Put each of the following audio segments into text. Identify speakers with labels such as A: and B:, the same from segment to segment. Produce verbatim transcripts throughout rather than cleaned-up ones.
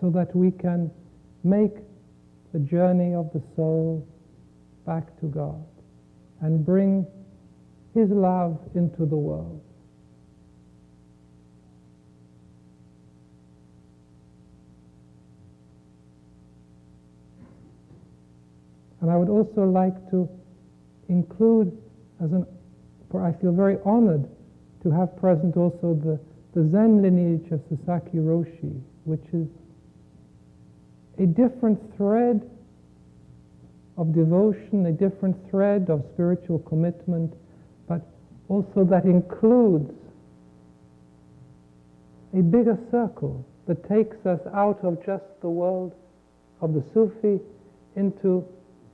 A: so that we can make the journey of the soul back to God and bring His love into the world. And I would also like to include, as an, for I feel very honored to have present also the, the Zen lineage of Sasaki Roshi, which is a different thread of devotion, a different thread of spiritual commitment, but also that includes a bigger circle that takes us out of just the world of the Sufi into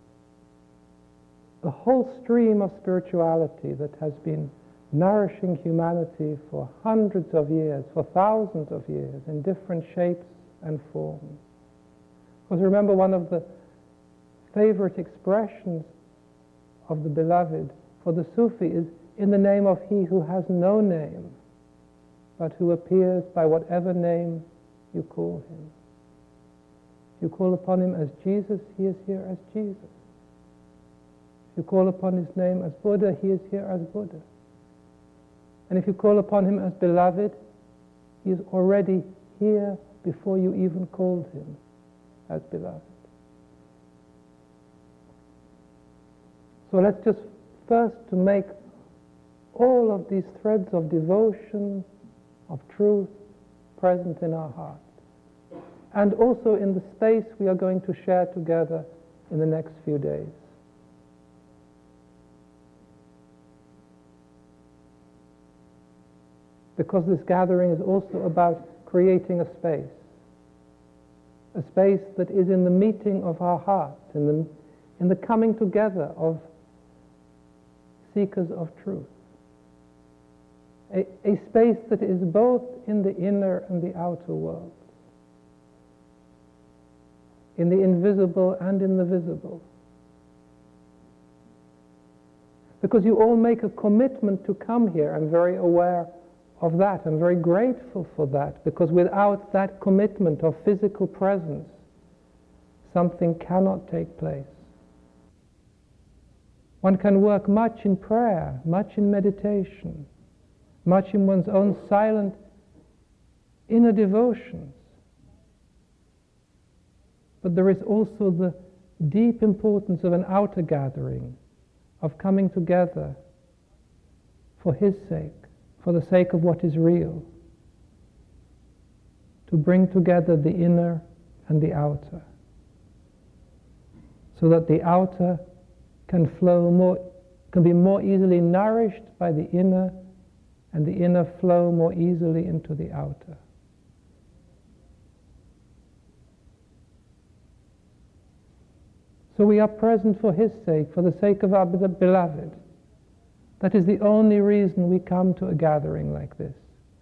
A: the whole stream of spirituality that has been nourishing humanity for hundreds of years, for thousands of years, in different shapes and forms. Because remember, one of the favorite expressions of the beloved for the Sufi is in the name of He who has no name, but who appears by whatever name you call Him. You call upon Him as Jesus, He is here as Jesus. If you call upon His name as Buddha, He is here as Buddha. And if you call upon Him as beloved, He is already here before you even called Him as beloved. So let's just first to make all of these threads of devotion, of truth, present in our hearts. And also in the space we are going to share together in the next few days. Because this gathering is also about creating a space. A space that is in the meeting of our hearts, in the, in the coming together of seekers of truth. A, a space that is both in the inner and the outer world, in the invisible and in the visible. Because you all make a commitment to come here. I'm very aware of that. I'm very grateful for that, because without that commitment of physical presence, something cannot take place. One can work much in prayer, much in meditation, much in one's own silent inner devotions. But there is also the deep importance of an outer gathering, of coming together for His sake, for the sake of what is real, to bring together the inner and the outer, so that the outer can flow more, can be more easily nourished by the inner, and the inner flow more easily into the outer. So we are present for His sake, for the sake of our beloved. That is the only reason we come to a gathering like this.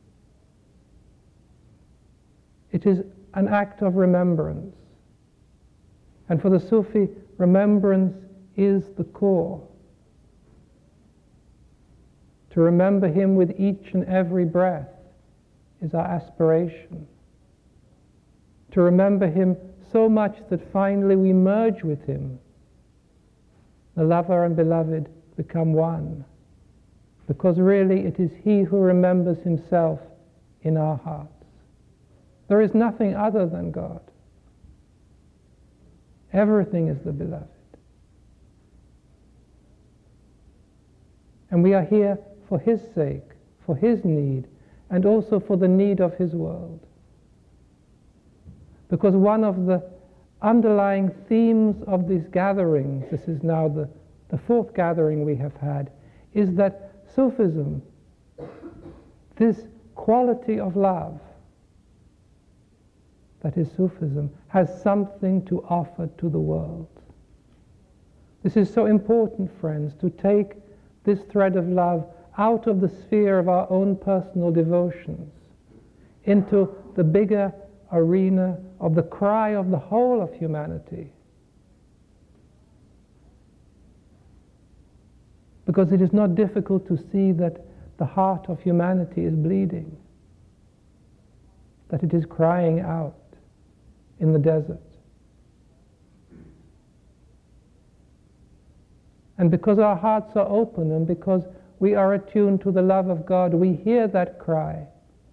A: It is an act of remembrance. And for the Sufi, remembrance is the core. To remember Him with each and every breath is our aspiration. To remember Him so much that finally we merge with Him. The lover and beloved become one. Because really it is He who remembers Himself in our hearts. There is nothing other than God. Everything is the beloved. And we are here for His sake, for His need, and also for the need of His world. Because one of the underlying themes of these gatherings, this is now the, the fourth gathering we have had, is that Sufism, this quality of love, that is Sufism, has something to offer to the world. This is so important, friends, to take this thread of love out of the sphere of our own personal devotions into the bigger arena of the cry of the whole of humanity. Because it is not difficult to see that the heart of humanity is bleeding, that it is crying out. in the desert. And because our hearts are open and because we are attuned to the love of God, we hear that cry.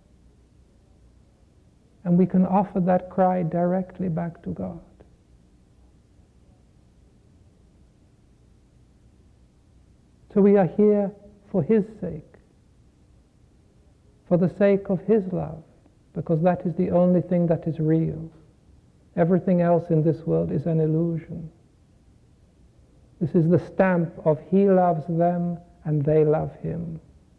A: And we can offer that cry directly back to God. So we are here for His sake, for the sake of His love, because that is the only thing that is real. Everything else in this world is an illusion. This is the stamp of He loves them and they love Him.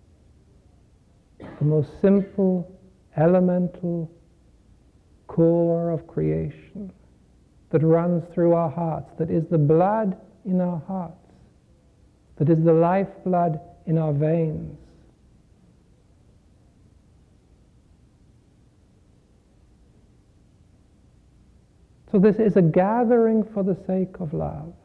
A: The most simple, elemental core of creation that runs through our hearts, that is the blood in our hearts, that is the lifeblood in our veins. So this is a gathering for the sake of love.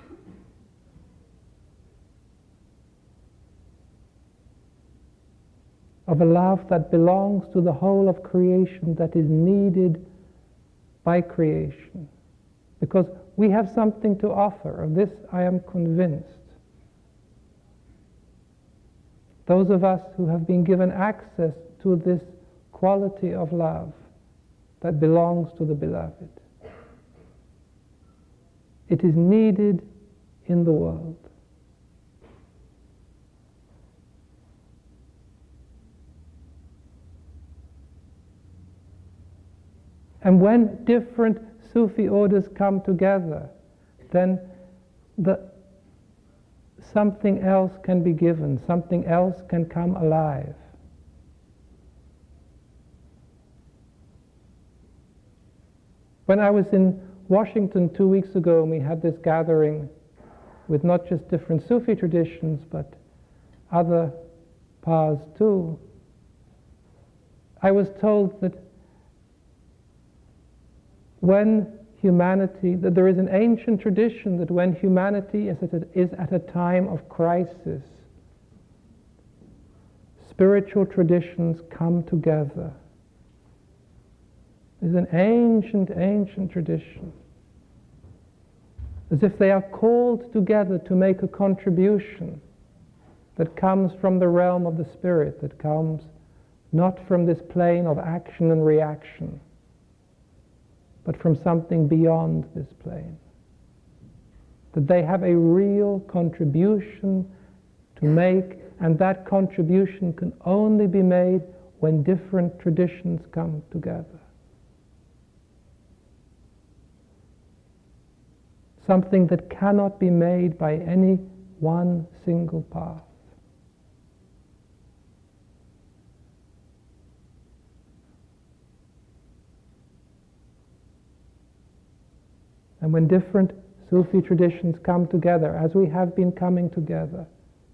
A: Of a love that belongs to the whole of creation, that is needed by creation. Because we have something to offer, of this I am convinced. Those of us who have been given access to this quality of love that belongs to the beloved. It is needed in the world. And when different Sufi orders come together, then the, something else can be given, something else can come alive. When I was in Washington two weeks ago, and we had this gathering with not just different Sufi traditions, but other paths too, I was told that when humanity, that there is an ancient tradition that when humanity is at a, is at a time of crisis, spiritual traditions come together. There's an ancient, ancient tradition. As if they are called together to make a contribution that comes from the realm of the spirit, that comes not from this plane of action and reaction, but from something beyond this plane. That they have a real contribution to make, and that contribution can only be made when different traditions come together. Something that cannot be made by any one single path. And when different Sufi traditions come together, as we have been coming together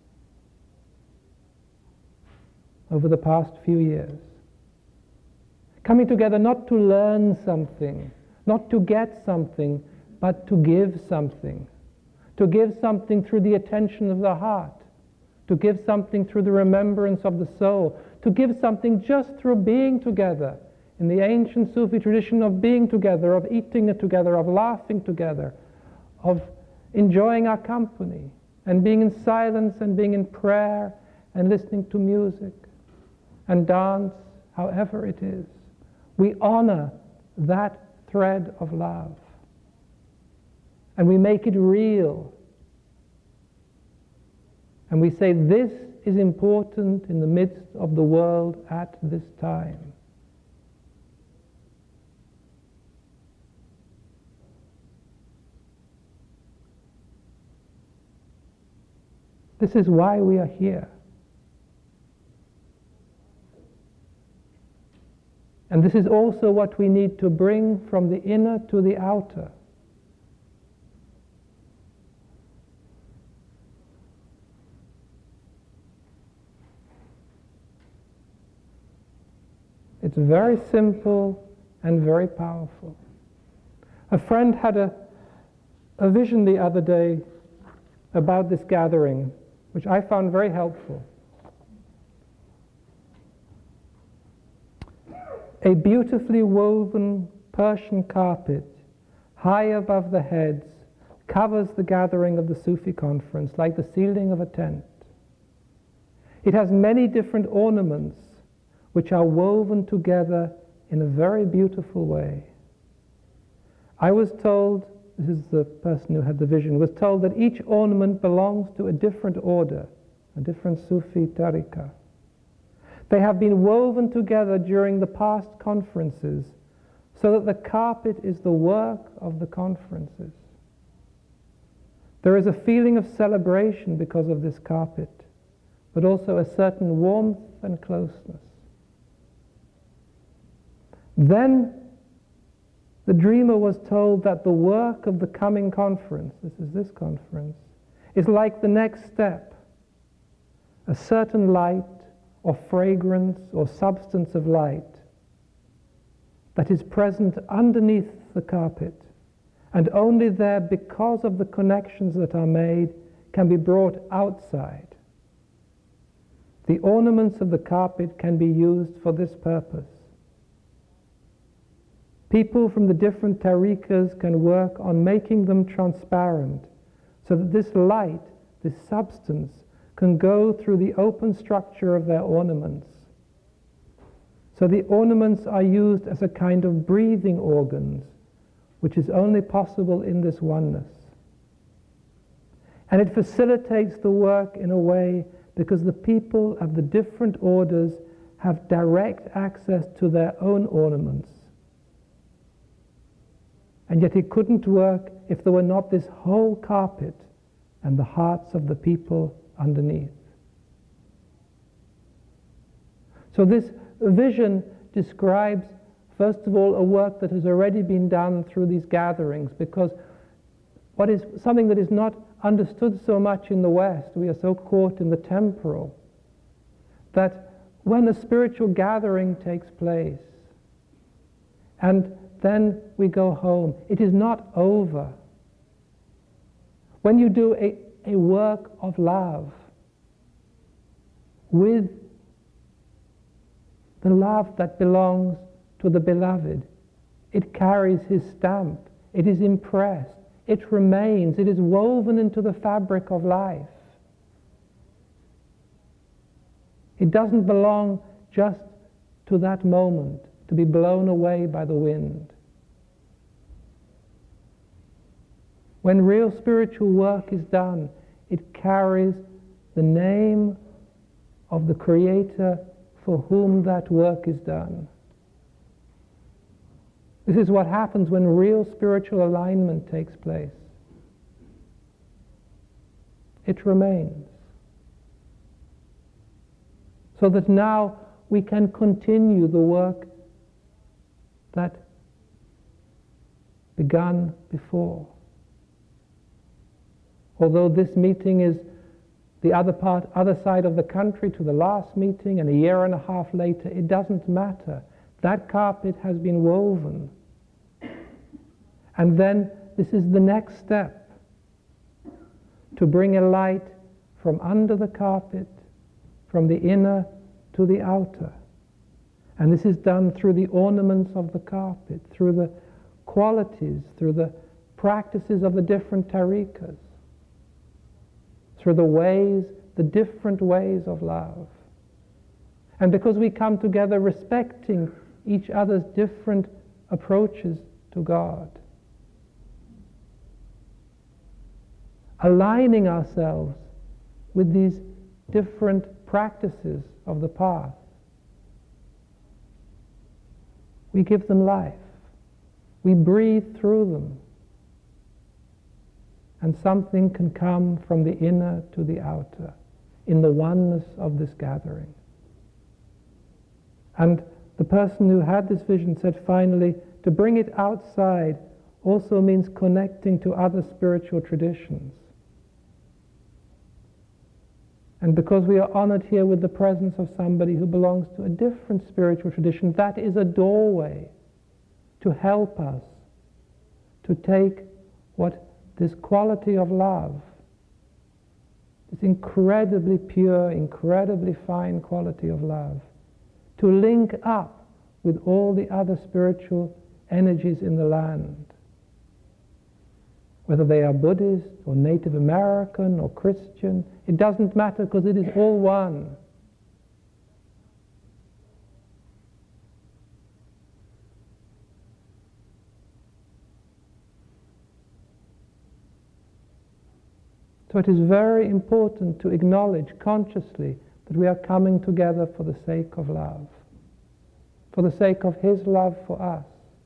A: over the past few years, coming together not to learn something, not to get something, but to give something. To give something through the attention of the heart, to give something through the remembrance of the soul, to give something just through being together. In the ancient Sufi tradition of being together, of eating together, of laughing together, of enjoying our company, and being in silence and being in prayer and listening to music and dance, however it is. We honor that thread of love. And we make it real. And we say this is important in the midst of the world at this time. This is why we are here. And this is also what we need to bring from the inner to the outer. It's very simple and very powerful. A friend had a, a vision the other day about this gathering, which I found very helpful. A beautifully woven Persian carpet, high above the heads, covers the gathering of the Sufi conference like the ceiling of a tent. It has many different ornaments which are woven together in a very beautiful way. I was told, this is the person who had the vision, was told that each ornament belongs to a different order, a different Sufi tariqah. They have been woven together during the past conferences so that the carpet is the work of the conferences. There is a feeling of celebration because of this carpet, but also a certain warmth and closeness. Then the dreamer was told that the work of the coming conference, this is this conference, is like the next step. A certain light or fragrance or substance of light that is present underneath the carpet, and only there, because of the connections that are made, can be brought outside. The ornaments of the carpet can be used for this purpose. People from the different tariqas can work on making them transparent so that this light, this substance, can go through the open structure of their ornaments. So the ornaments are used as a kind of breathing organs, which is only possible in this oneness. And it facilitates the work in a way because the people of the different orders have direct access to their own ornaments. And yet it couldn't work if there were not this whole carpet and the hearts of the people underneath. So this vision describes, first of all, a work that has already been done through these gatherings, because what is something that is not understood so much in the West, we are so caught in the temporal, that when a spiritual gathering takes place, and then we go home, it is not over. When you do a, a work of love with the love that belongs to the beloved, it carries his stamp, it is impressed, it remains, it is woven into the fabric of life. It doesn't belong just to that moment, to be blown away by the wind. When real spiritual work is done, it carries the name of the Creator for whom that work is done. This is what happens when real spiritual alignment takes place. It remains. So that now we can continue the work that began before. Although this meeting is the other part, other side of the country to the last meeting, and a year and a half later, it doesn't matter. That carpet has been woven. And then this is the next step, to bring a light from under the carpet, from the inner to the outer. And this is done through the ornaments of the carpet, through the qualities, through the practices of the different tariqas, through the ways, the different ways of love. And because we come together respecting each other's different approaches to God, aligning ourselves with these different practices of the path, we give them life. We breathe through them. And something can come from the inner to the outer in the oneness of this gathering. And the person who had this vision said finally, to bring it outside also means connecting to other spiritual traditions. And because we are honored here with the presence of somebody who belongs to a different spiritual tradition, that is a doorway to help us to take what this quality of love, this incredibly pure, incredibly fine quality of love, to link up with all the other spiritual energies in the land. Whether they are Buddhist or Native American or Christian, it doesn't matter because it is all one. So it is very important to acknowledge consciously that we are coming together for the sake of love, for the sake of His love for us.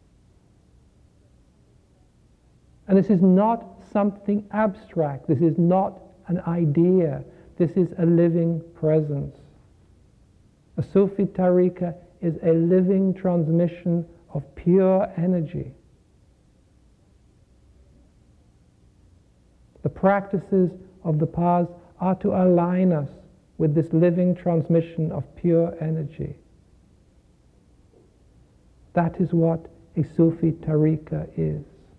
A: And this is not something abstract. This is not an idea. This is a living presence. A Sufi tariqah is a living transmission of pure energy. The practices of the paths are to align us with this living transmission of pure energy. That is what a Sufi tariqah is.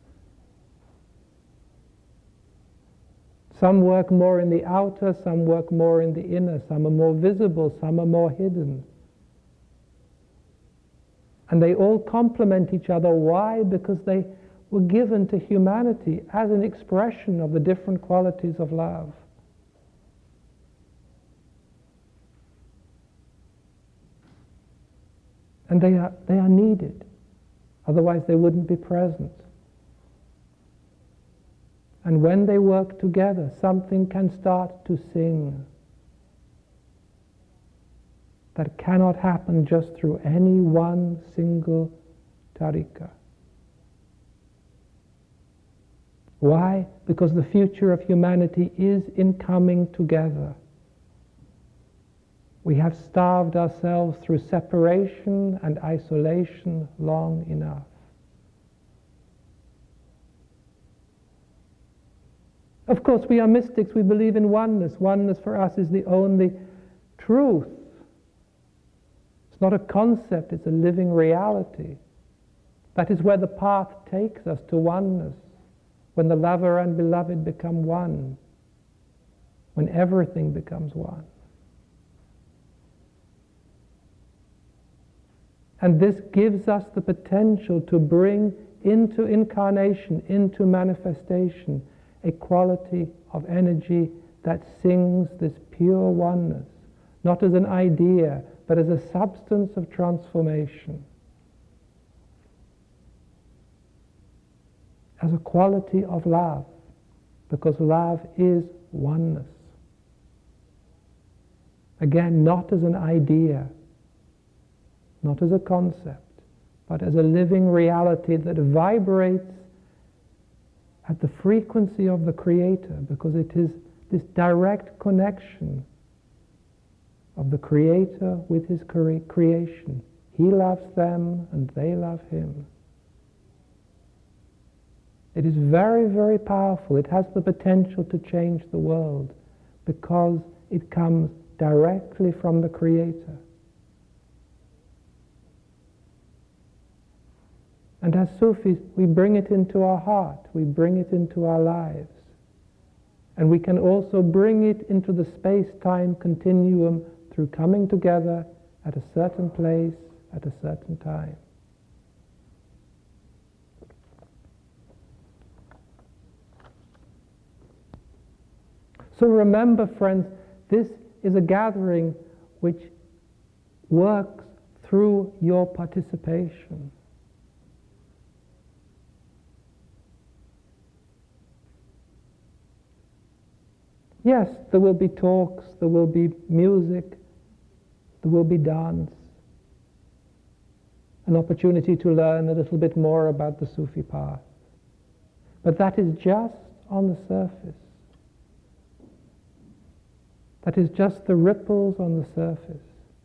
A: Some work more in the outer, some work more in the inner, some are more visible, some are more hidden. And they all complement each other. Why? Because they were given to humanity as an expression of the different qualities of love. And they are, they are needed, otherwise they wouldn't be present. And when they work together, something can start to sing. That cannot happen just through any one single tariqah. Why? Because the future of humanity is in coming together. We have starved ourselves through separation and isolation long enough. Of course, we are mystics, we believe in oneness. Oneness for us is the only truth. It's not a concept, it's a living reality. That is where the path takes us, to oneness. When the lover and beloved become one. When everything becomes one. And this gives us the potential to bring into incarnation, into manifestation, a quality of energy that sings this pure oneness, not as an idea, but as a substance of transformation, as a quality of love, because love is oneness. Again, not as an idea, not as a concept, but as a living reality that vibrates at the frequency of the Creator, because it is this direct connection of the Creator with His cre- creation. He loves them and they love Him. It is very, very powerful. It has the potential to change the world because it comes directly from the Creator. And as Sufis, we bring it into our heart, we bring it into our lives. And we can also bring it into the space-time continuum through coming together at a certain place, at a certain time. So remember, friends, this is a gathering which works through your participation. Yes, there will be talks, there will be music, there will be dance, an opportunity to learn a little bit more about the Sufi path. But that is just on the surface. That is just the ripples on the surface.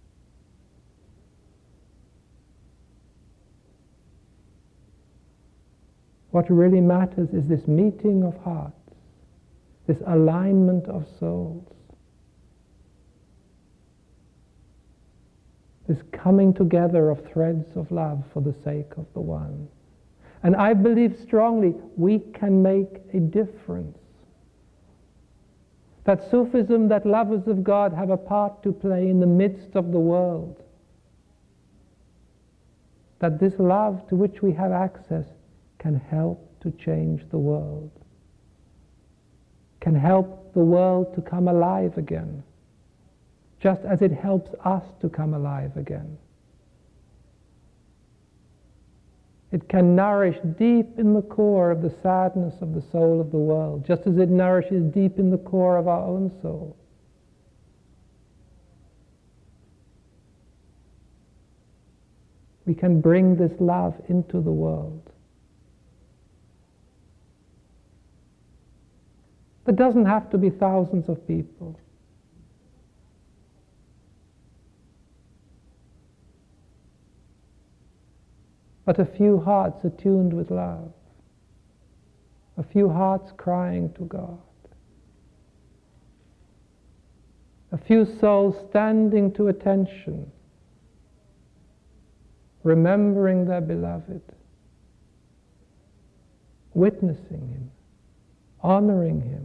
A: What really matters is this meeting of hearts, this alignment of souls, this coming together of threads of love for the sake of the one. And I believe strongly we can make a difference. That Sufism, that lovers of God have a part to play in the midst of the world. that this love to which we have access can help to change the world, can help the world to come alive again, just as it helps us to come alive again. It can nourish deep in the core of the sadness of the soul of the world, just as it nourishes deep in the core of our own soul. We can bring this love into the world. There doesn't have to be thousands of people. But a few hearts attuned with love, a few hearts crying to God, a few souls standing to attention, remembering their beloved, witnessing him, honoring him,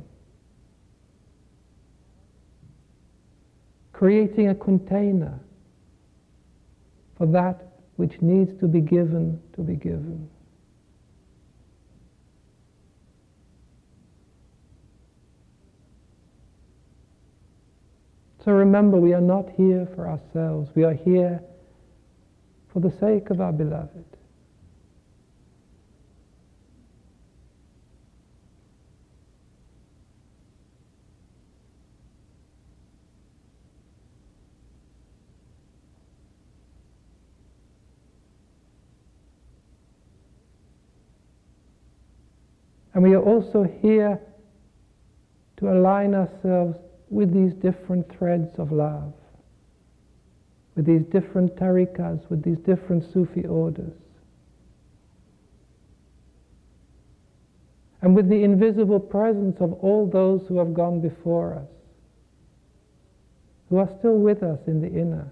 A: creating a container for that which needs to be given to be given. So remember, we are not here for ourselves. We are here for the sake of our beloved. And we are also here to align ourselves with these different threads of love, with these different tariqas, with these different Sufi orders, and with the invisible presence of all those who have gone before us, who are still with us in the inner.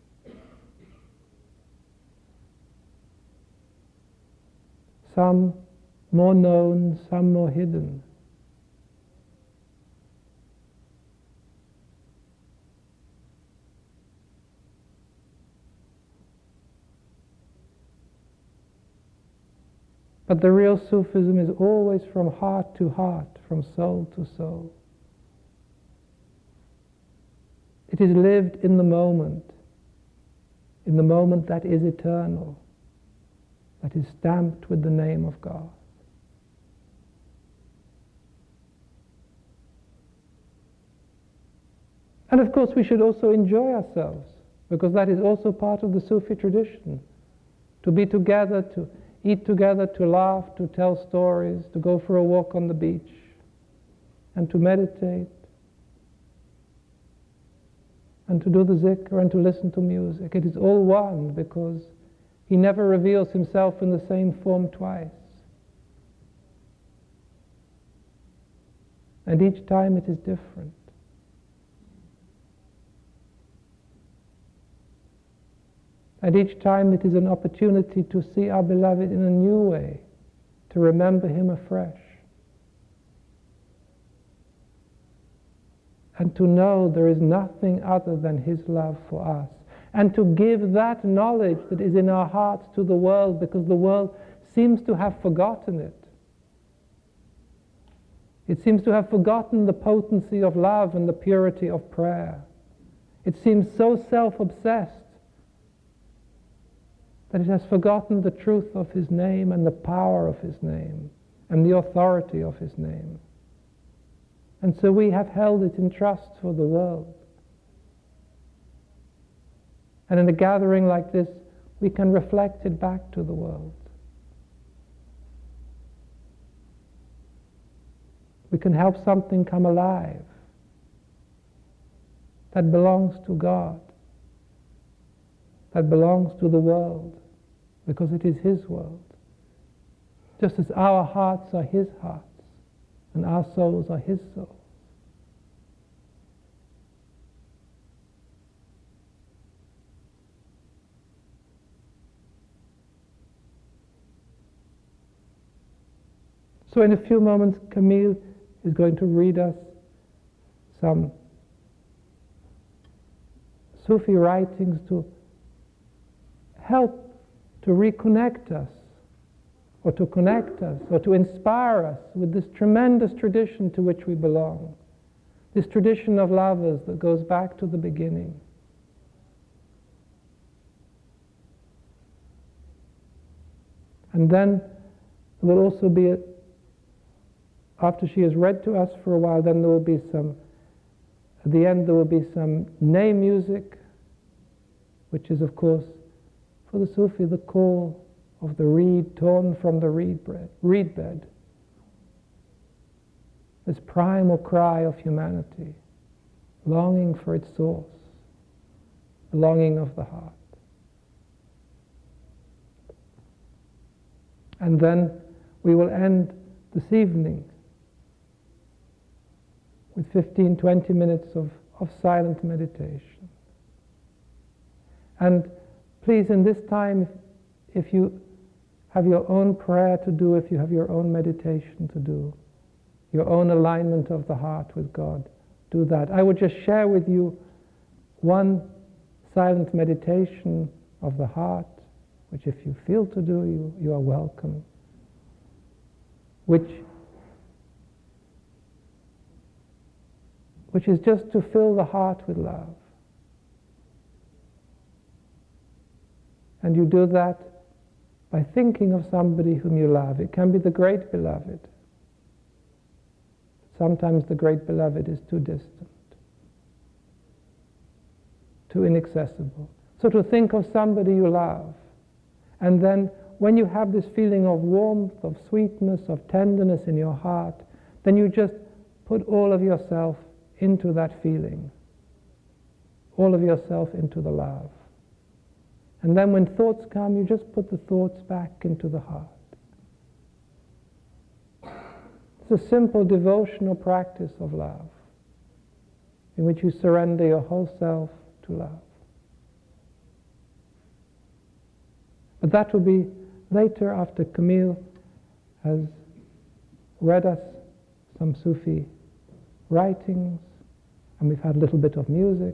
A: Some more known, some more hidden. But the real Sufism is always from heart to heart, from soul to soul. It is lived in the moment, in the moment that is eternal, that is stamped with the name of God. And of course we should also enjoy ourselves, because that is also part of the Sufi tradition. To be together, to eat together, to laugh, to tell stories, to go for a walk on the beach, and to meditate, and to do the zikr, and to listen to music. It is all one, because he never reveals himself in the same form twice. And each time it is different. And each time it is an opportunity to see our beloved in a new way, to remember him afresh. And to know there is nothing other than his love for us. And to give that knowledge that is in our hearts to the world, because the world seems to have forgotten it. It seems to have forgotten the potency of love and the purity of prayer. It seems so self-obsessed that it has forgotten the truth of his name and the power of his name and the authority of his name. And so we have held it in trust for the world. And in a gathering like this, we can reflect it back to the world. We can help something come alive that belongs to God, that belongs to the world, because it is his world. Just as our hearts are his hearts, and our souls are his souls. So in a few moments, Camille is going to read us some Sufi writings to help to reconnect us, or to connect us, or to inspire us with this tremendous tradition to which we belong. This tradition of lovers that goes back to the beginning. And then there will also be, a, after she has read to us for a while, then there will be some, at the end there will be some ney music, which is of course, for the Sufi, the call of the reed torn from the reed, bread, reed bed. This primal cry of humanity, longing for its source, the longing of the heart. And then we will end this evening with fifteen, twenty minutes of, of silent meditation. And please, in this time, if, if you have your own prayer to do, if you have your own meditation to do, your own alignment of the heart with God, do that. I would just share with you one silent meditation of the heart, which if you feel to do, you, you are welcome, which, which is just to fill the heart with love. And you do that by thinking of somebody whom you love. It can be the great beloved. Sometimes the great beloved is too distant, too inaccessible. So to think of somebody you love, and then when you have this feeling of warmth, of sweetness, of tenderness in your heart, then you just put all of yourself into that feeling, all of yourself into the love. And then when thoughts come, you just put the thoughts back into the heart. It's a simple devotional practice of love, in which you surrender your whole self to love. But that will be later, after Camille has read us some Sufi writings, and we've had a little bit of music.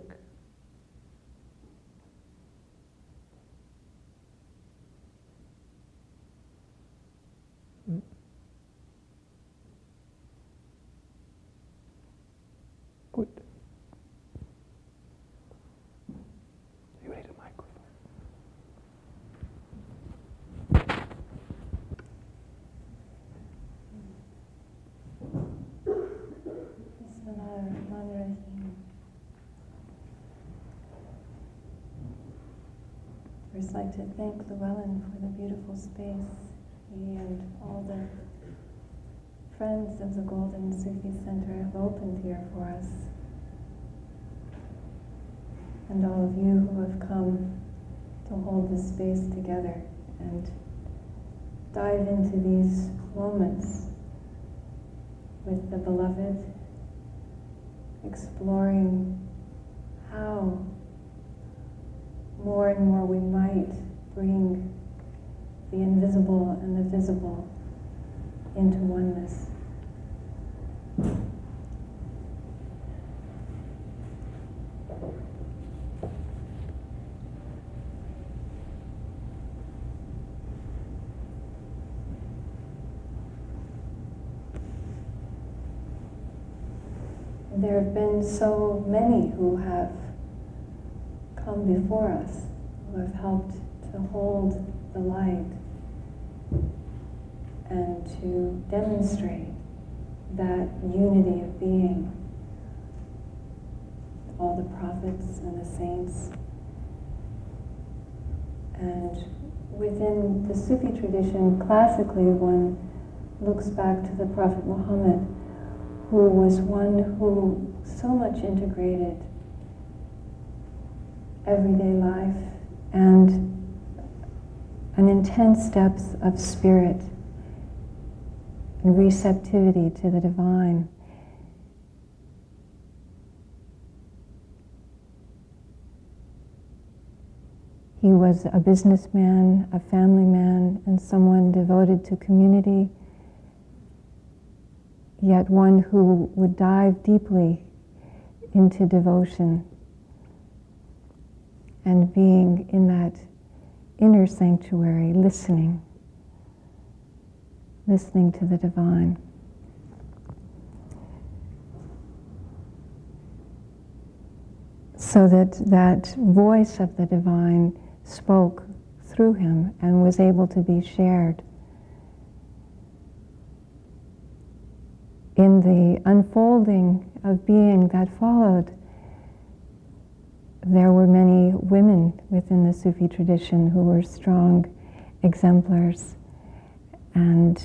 A: Good. You need a microphone.
B: Bismillahirrahmanirrahim. First, I'd like to thank Llewellyn for the beautiful space, he and all the friends of the Golden Sufi Center have opened here for us, and all of you who have come to hold this space together and dive into these moments with the beloved, exploring how more and more we might bring the invisible and the visible into oneness. There have been so many who have come before us, who have helped to hold the light and to demonstrate that unity of being. All the prophets and the saints. And within the Sufi tradition, classically one looks back to the Prophet Muhammad, who was one who so much integrated everyday life and an intense depth of spirit and receptivity to the divine. He was a businessman, a family man, and someone devoted to community, yet one who would dive deeply into devotion and being in that inner sanctuary, listening, listening to the divine. So that that voice of the divine spoke through him and was able to be shared. In the unfolding of being that followed, there were many women within the Sufi tradition who were strong exemplars. And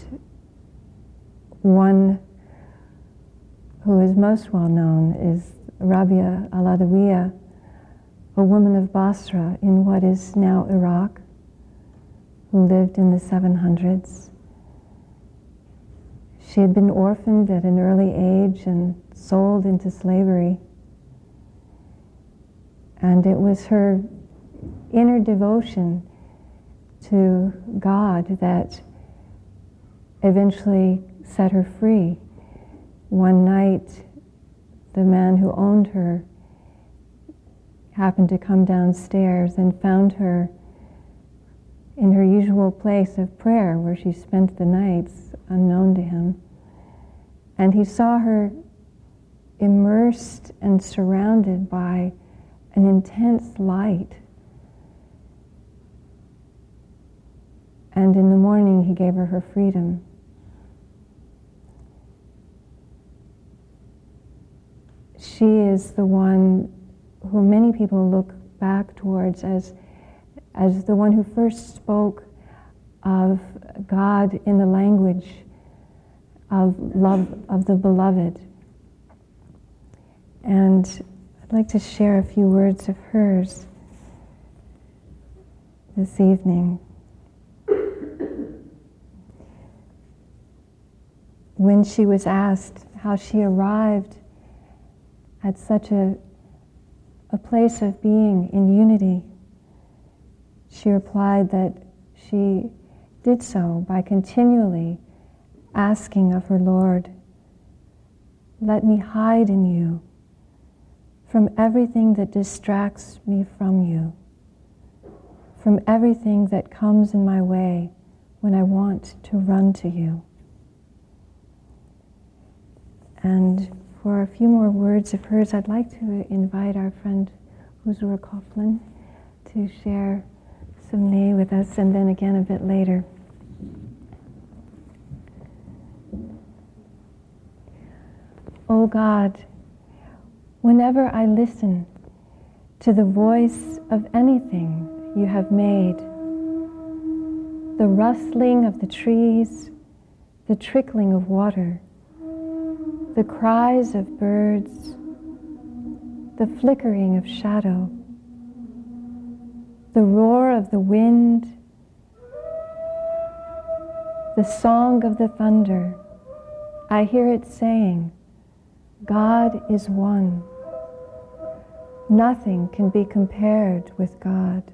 B: one who is most well known is Rabia al-Adawiya, a woman of Basra in what is now Iraq, who lived in the seven hundreds. She had been orphaned at an early age and sold into slavery. And it was her inner devotion to God that eventually set her free. One night, the man who owned her happened to come downstairs and found her in her usual place of prayer where she spent the nights unknown to him. And he saw her immersed and surrounded by an intense light. And in the morning he gave her her freedom. She is the one who many people look back towards as, as the one who first spoke of God in the language of love of the beloved. And I'd like to share a few words of hers this evening. When she was asked how she arrived at such a, a place of being in unity, she replied that she did so by continually asking of her Lord, "Let me hide in you from everything that distracts me from you, from everything that comes in my way when I want to run to you." And for a few more words of hers, I'd like to invite our friend Huzur Coughlin to share some Sumne with us, and then again a bit later. Oh God, whenever I listen to the voice of anything you have made, the rustling of the trees, the trickling of water, the cries of birds, the flickering of shadow, the roar of the wind, the song of the thunder, I hear it saying, God is one. Nothing can be compared with God.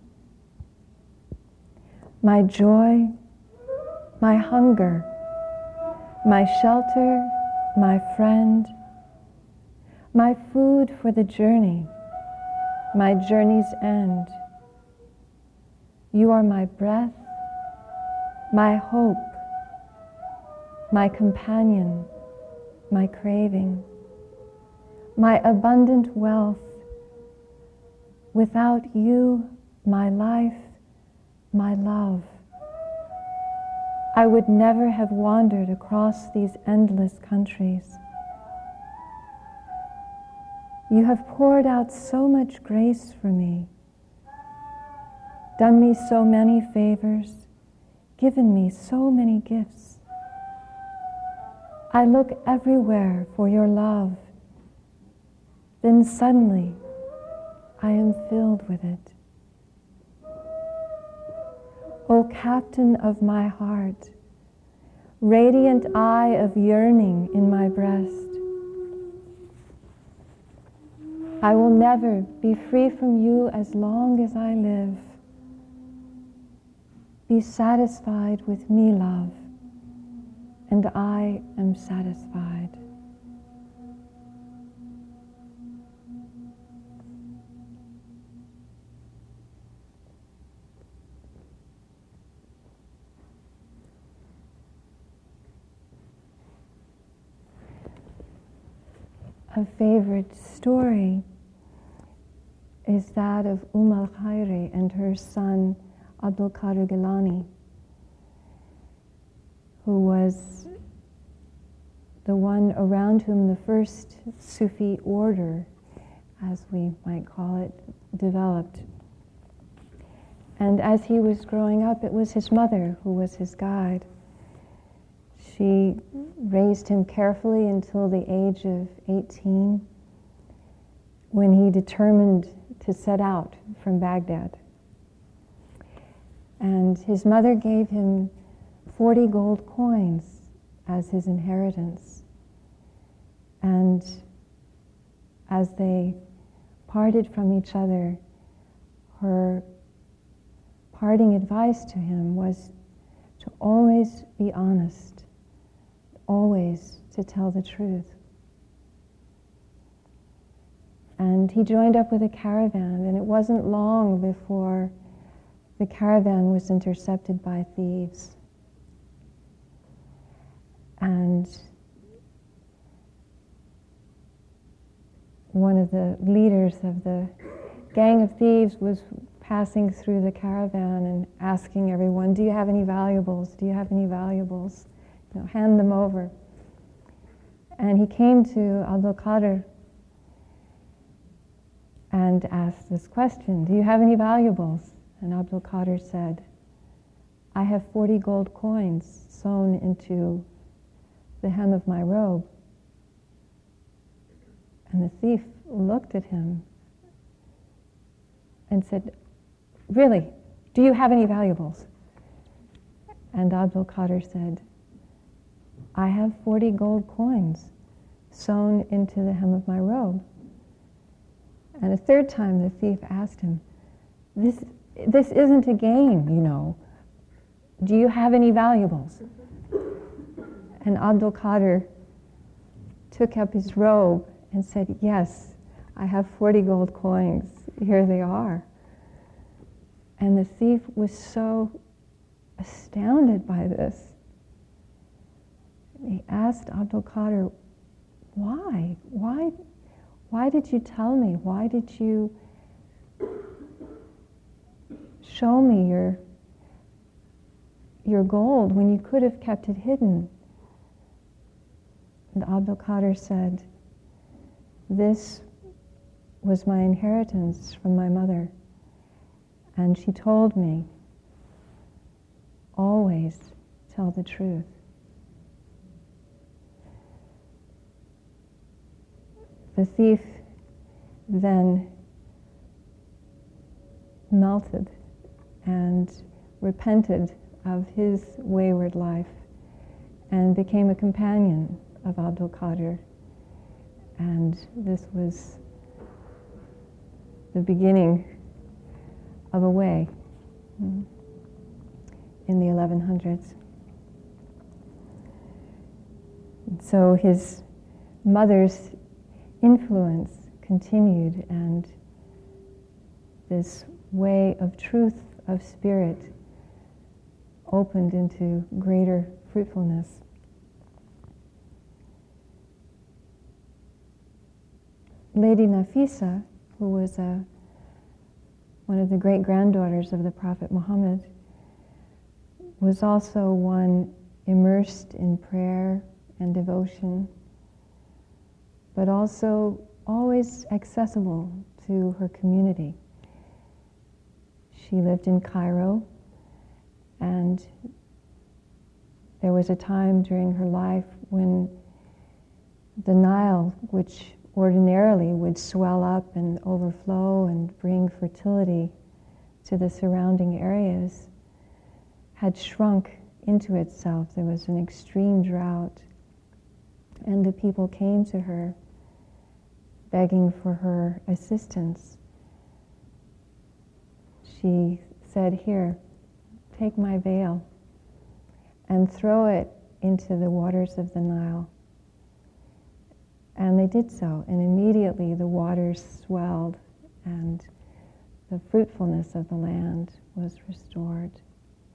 B: My joy, my hunger, my shelter, my friend, my food for the journey, my journey's end. You are my breath, my hope, my companion, my craving, my abundant wealth. Without you, my life, my love, I would never have wandered across these endless countries. You have poured out so much grace for me, done me so many favors, given me so many gifts. I look everywhere for your love. Then suddenly, I am filled with it. O captain of my heart, radiant eye of yearning in my breast, I will never be free from you as long as I live. Be satisfied with me, love, and I am satisfied. a favorite story is that of Umm al-Khairi and her son Abdul Qadir Gilani, who was the one around whom the first Sufi order, as we might call it, developed. And as he was growing up, it was his mother who was his guide. She raised him carefully until the age of eighteen, when he determined to set out from Baghdad. And his mother gave him forty gold coins as his inheritance. And as they parted from each other, her parting advice to him was to always be honest, always to tell the truth. And he joined up with a caravan, and it wasn't long before the caravan was intercepted by thieves. And one of the leaders of the gang of thieves was passing through the caravan and asking everyone, do you have any valuables? Do you have any valuables? You know, hand them over. And he came to Abdul Qadir and asked this question, do you have any valuables? And Abdul Qadir said, I have forty gold coins sewn into the hem of my robe. And the thief looked at him and said, really, do you have any valuables? And Abdul Qadir said, I have forty gold coins sewn into the hem of my robe. And a third time the thief asked him, this, this isn't a game, you know. Do you have any valuables? And Abdul Qadir took up his robe and said, yes, I have forty gold coins. Here they are. And the thief was so astounded by this. He asked Abdul Qadir, why? Why? Why did you tell me? Why did you show me your, your gold when you could have kept it hidden? And Abdul Qadir said, this was my inheritance from my mother. And she told me, always tell the truth. The thief then melted and repented of his wayward life and became a companion of Abdul Qadir. And this was the beginning of a way in the eleven hundreds. So his mother's influence continued, and this way of truth of spirit opened into greater fruitfulness. Lady Nafisa, who was a, one of the great-granddaughters of the Prophet Muhammad, was also one immersed in prayer and devotion, but also always accessible to her community. She lived in Cairo, and there was a time during her life when the Nile, which ordinarily would swell up and overflow and bring fertility to the surrounding areas, had shrunk into itself. There was an extreme drought, and the people came to her begging for her assistance. She said, here, take my veil and throw it into the waters of the Nile. And they did so, and immediately the waters swelled and the fruitfulness of the land was restored.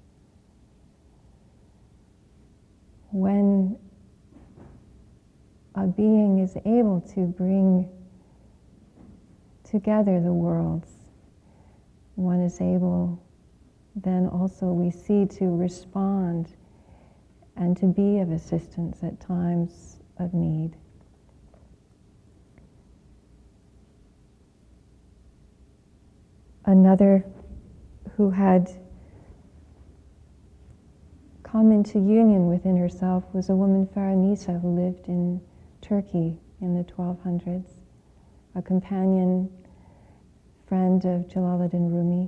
B: When a being is able to bring together the worlds, one is able then also, we see, to respond and to be of assistance at times of need. Another who had come into union within herself was a woman, Faranisa, who lived in Turkey in the twelve hundreds, a companion friend of Jalaluddin Rumi.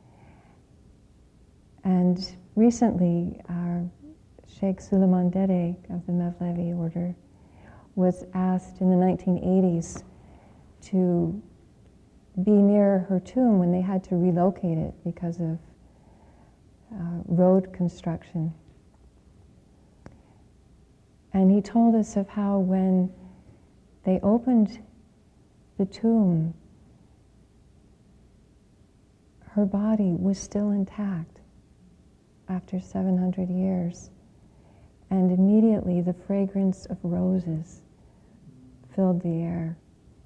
B: And recently, our Sheikh Suleiman Dede of the Mevlevi order was asked in the nineteen eighties to be near her tomb when they had to relocate it because of uh, road construction. And he told us of how when they opened the tomb, her body was still intact after seven hundred years. And immediately the fragrance of roses filled the air.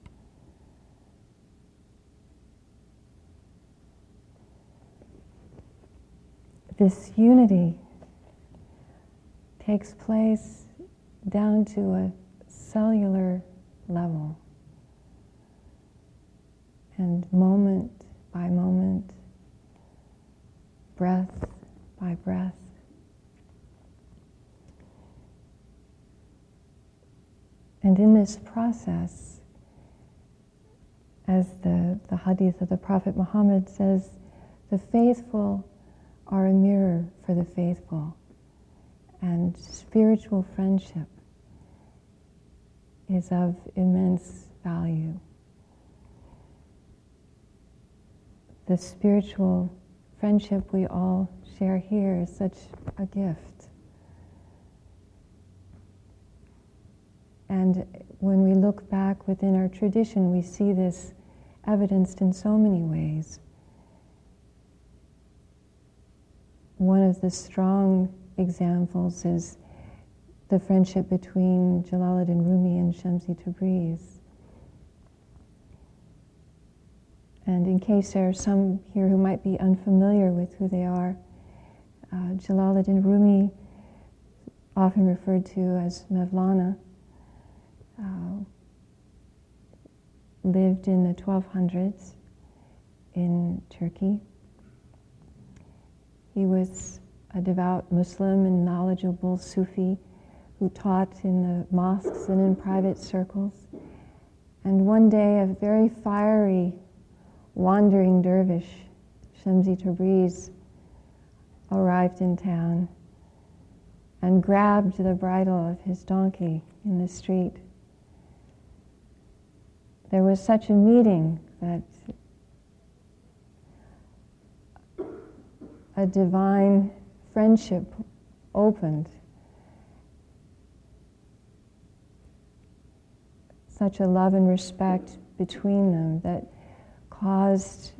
B: This unity takes place down to a cellular level. And moment by moment, breath by breath, and in this process, as the, the hadith of the Prophet Muhammad says, the faithful are a mirror for the faithful, and spiritual friendship is of immense value. The spiritual friendship we all share here is such a gift. And when we look back within our tradition, we see this evidenced in so many ways. One of the strong examples is the friendship between Jalaluddin Rumi and Shamsi Tabriz. And in case there are some here who might be unfamiliar with who they are, uh, Jalaluddin Rumi, often referred to as Mevlana, uh, lived in the twelve hundreds in Turkey. He was a devout Muslim and knowledgeable Sufi who taught in the mosques and in private circles. And one day, a very fiery, wandering dervish, Shamsi Tabriz, arrived in town and grabbed the bridle of his donkey in the street. There was such a meeting that a divine friendship opened. Such a love and respect between them that caused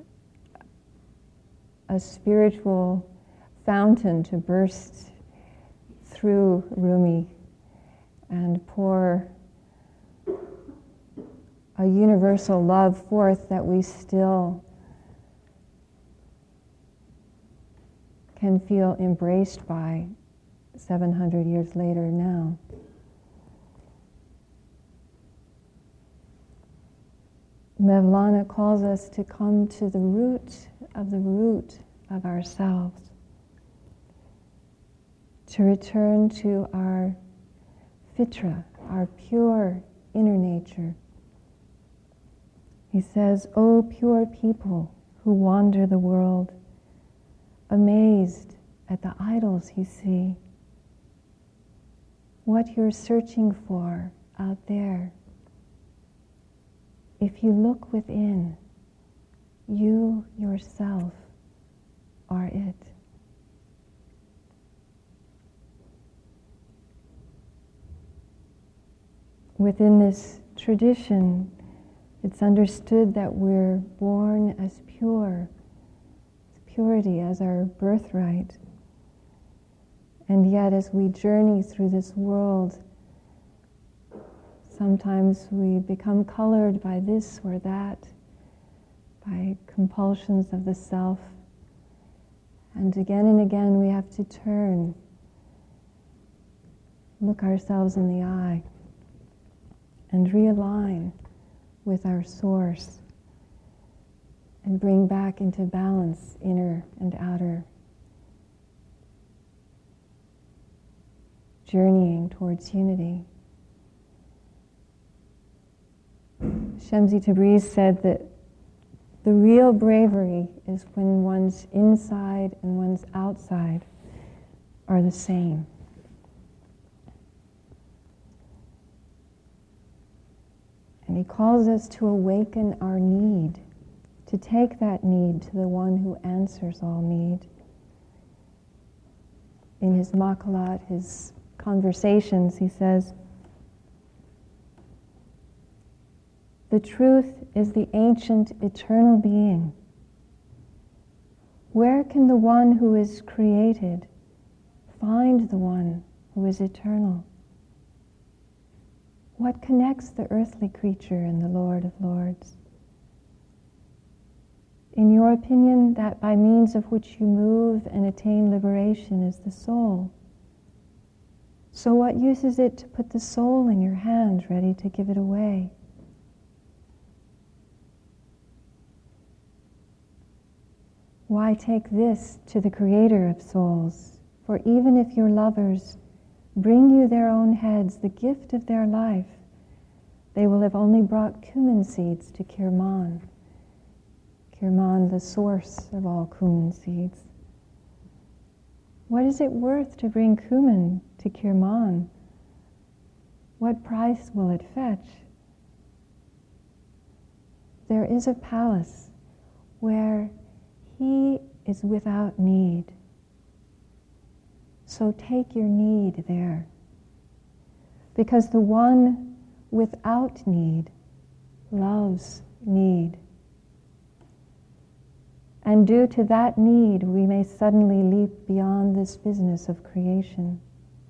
B: a spiritual fountain to burst through Rumi and pour a universal love forth that we still can feel embraced by seven hundred years later now. Mevlana calls us to come to the root of the root of ourselves, to return to our fitra, our pure inner nature. He says, "O pure people who wander the world, amazed at the idols you see, what you're searching for out there. If you look within, you yourself are it." Within this tradition, it's understood that we're born as pure, purity as our birthright. And yet, as we journey through this world, sometimes we become colored by this or that, by compulsions of the self. And again and again we have to turn, look ourselves in the eye, and realign with our source, and bring back into balance inner and outer, journeying towards unity. Shemsi Tabriz said that the real bravery is when one's inside and one's outside are the same. And he calls us to awaken our need, to take that need to the one who answers all need. In his Makalat, his conversations, he says, "The truth is the ancient eternal being. Where can the one who is created find the one who is eternal? What connects the earthly creature and the Lord of Lords? In your opinion, that by means of which you move and attain liberation is the soul. So what use is it to put the soul in your hand, ready to give it away? Why take this to the Creator of souls? For even if your lovers bring you their own heads, the gift of their life, they will have only brought cumin seeds to Kirman. Kirman, the source of all cumin seeds. What is it worth to bring cumin to Kirman? What price will it fetch? There is a palace where he is without need. So take your need there. Because the one without need loves need. And due to that need, we may suddenly leap beyond this business of creation.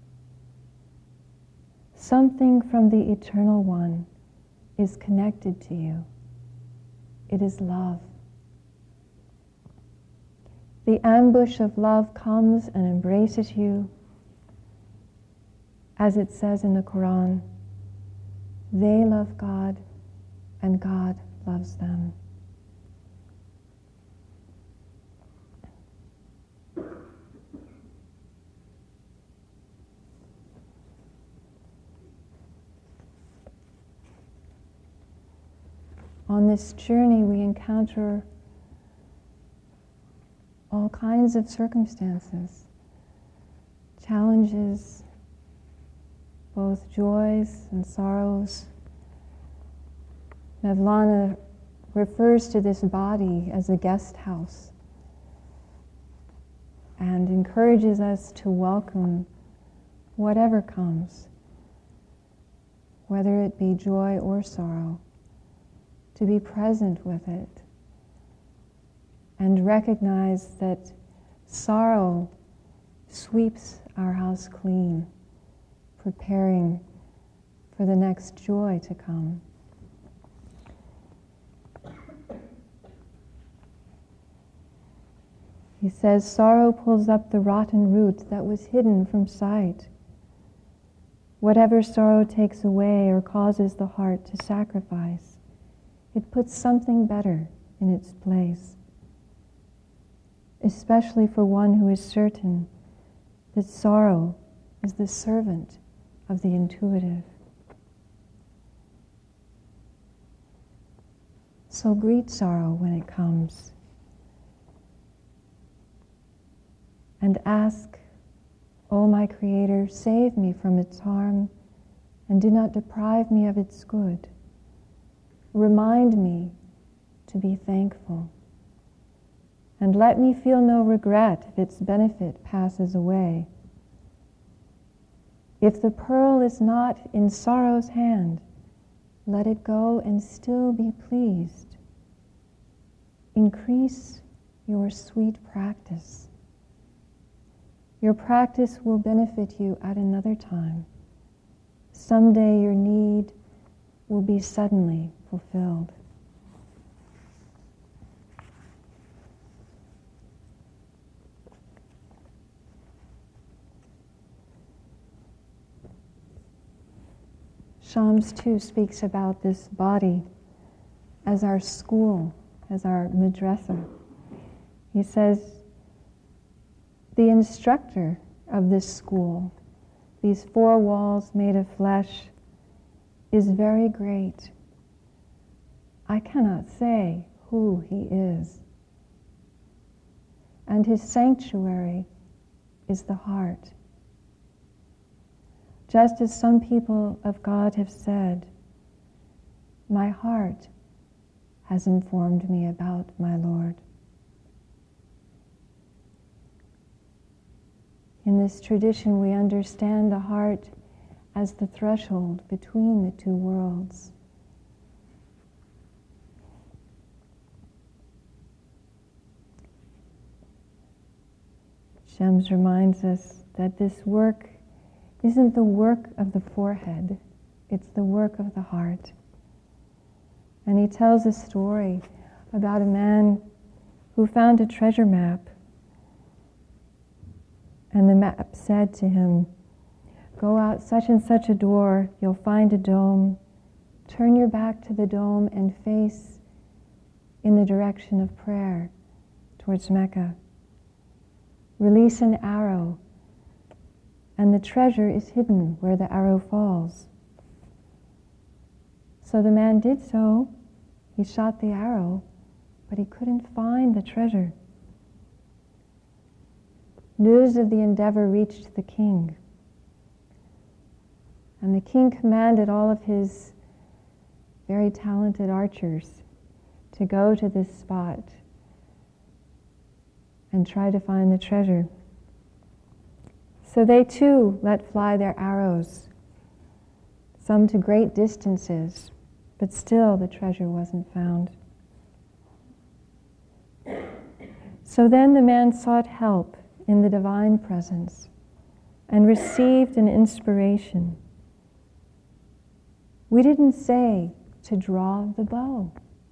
B: Something from the Eternal One is connected to you. It is love. The ambush of love comes and embraces you. As it says in the Quran, they love God and God loves them. On this journey, we encounter all kinds of circumstances, challenges, both joys and sorrows. Mevlana refers to this body as a guest house and encourages us to welcome whatever comes, whether it be joy or sorrow, to be present with it and recognize that sorrow sweeps our house clean, preparing for the next joy to come. He says, sorrow pulls up the rotten root that was hidden from sight. Whatever sorrow takes away or causes the heart to sacrifice, it puts something better in its place, especially for one who is certain that sorrow is the servant of the intuitive. So greet sorrow when it comes and ask, O my Creator, save me from its harm and do not deprive me of its good. Remind me to be thankful, and let me feel no regret if its benefit passes away. If the pearl is not in sorrow's hand, let it go and still be pleased. Increase your sweet practice. Your practice will benefit you at another time. Someday your need will be suddenly fulfilled. Shams too speaks about this body as our school, as our madrasa. He says, the instructor of this school, these four walls made of flesh, is very great. I cannot say who he is. And his sanctuary is the heart. Just as some people of God have said, my heart has informed me about my Lord. In this tradition, we understand the heart as the threshold between the two worlds. Shams reminds us that this work isn't the work of the forehead, it's the work of the heart. And he tells a story about a man who found a treasure map. And the map said to him, go out such and such a door, you'll find a dome. Turn your back to the dome and face in the direction of prayer towards Mecca. Release an arrow, and the treasure is hidden where the arrow falls. So the man did so. He shot the arrow, but he couldn't find the treasure. News of the endeavor reached the king. And the king commanded all of his very talented archers to go to this spot and try to find the treasure. So they too let fly their arrows, some to great distances, but still the treasure wasn't found. So then the man sought help in the divine presence and received an inspiration. We didn't say to draw the bow.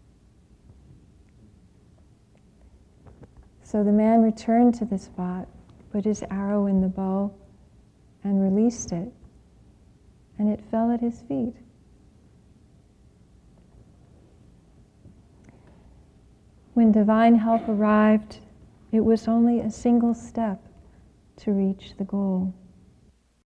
B: So the man returned to the spot, put his arrow in the bow, and released it, and it fell at his feet. When divine help arrived, it was only a single step to reach the goal.